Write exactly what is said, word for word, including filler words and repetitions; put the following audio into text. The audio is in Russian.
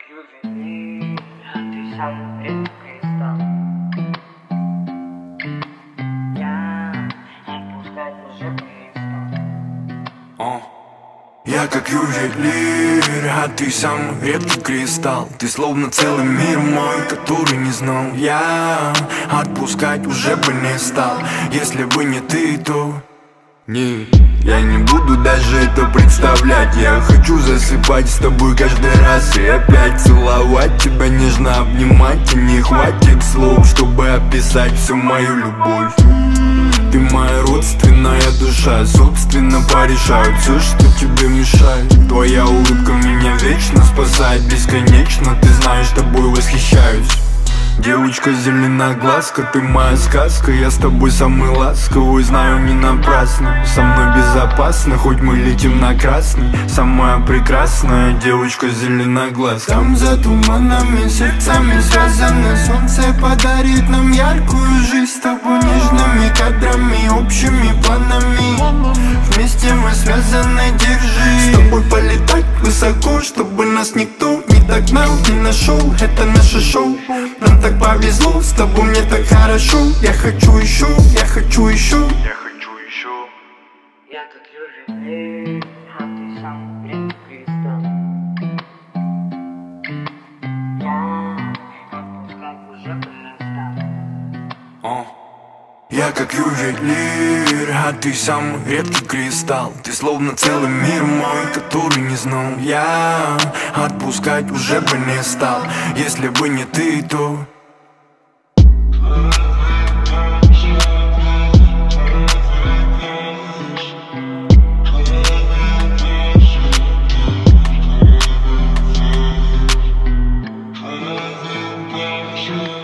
ювелир, а ты сам редкий кристалл. Я отпускать уже перестал. Я как ювелир, а ты самый редкий кристалл. Ты словно целый мир мой, который не знал. Я отпускать уже бы не стал. Если бы не ты, то... Не, я не буду даже это представлять. Я хочу засыпать с тобой каждый раз и опять целовать тебя, нежно обнимать. И не хватит слов, чтобы описать всю мою любовь. Ты моя родственная душа, собственно порешаю все, что тебе мешает. Твоя улыбка меня вечно спасает, бесконечно, ты знаешь, тобой восхищаюсь. Девочка зеленоглазка, ты моя сказка. Я с тобой самый ласковый, знаю, не напрасно. Со мной безопасно, хоть мы летим на красный. Самая прекрасная девочка зеленоглазка. Там за туманами, сердцами связаны. Солнце подарит нам яркую жизнь с тобой, нежными кадрами, общими планами. Вместе мы связаны, держи. С тобой полетать высоко, чтобы нас никто не догнал, не нашел. Это наше шоу, нам так повезло, с тобой мне так хорошо. Я хочу еще, я хочу еще, я хочу еще. Я как ювелир, а ты сам редкий кристалл. Я отпускать уже перестал. Я как ювелир, а ты самый редкий кристалл. Ты словно целый мир мой, который не знал. Я отпускать уже бы не стал. Если бы не ты, то... Sure.